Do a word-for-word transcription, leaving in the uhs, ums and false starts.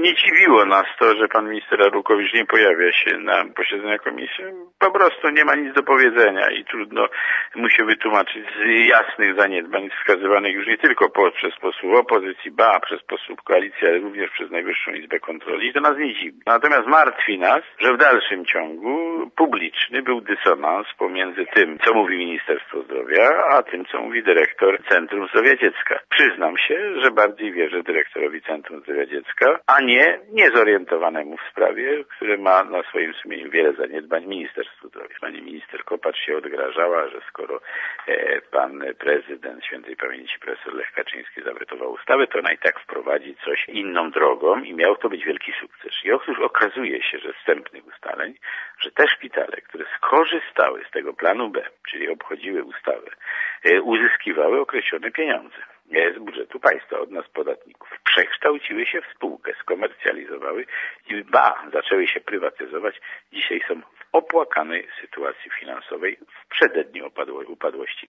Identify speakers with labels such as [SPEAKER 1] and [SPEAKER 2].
[SPEAKER 1] Nie dziwiło nas to, że pan minister Arłukowicz nie pojawia się na posiedzeniach komisji. Po prostu nie ma nic do powiedzenia i trudno mu się wytłumaczyć z jasnych zaniedbań wskazywanych już nie tylko przez posłów opozycji, ba, przez posłów koalicji, ale również przez Najwyższą Izbę Kontroli. I to nas nie dziwi. Natomiast martwi nas, że w dalszym ciągu publiczny był dysonans pomiędzy tym, co mówi Ministerstwo Zdrowia, a tym, co mówi dyrektor Centrum Zdrowia Dziecka. Przyznam się, że bardziej wierzę dyrektorowi Centrum Zdrowia Dziecka, a nie niezorientowanemu w sprawie, które ma na swoim sumieniu wiele zaniedbań Ministerstwo Zdrowia. Pani minister Kopacz się odgrażała, że skoro e, pan prezydent świętej pamięci profesor Lech Kaczyński zawetował ustawę, to ona i tak wprowadzi coś inną drogą i miał to być wielki sukces. I otóż okazuje się, że z wstępnych ustaleń, że te szpitale, które skorzystały z tego planu B, czyli obchodziły ustawę, e, uzyskiwały określone pieniądze z budżetu państwa, od nas podatników. Przekształciły się w spółkę, skomercjalizowały i ba, zaczęły się prywatyzować. Dzisiaj są w opłakanej sytuacji finansowej w przededniu upadłości.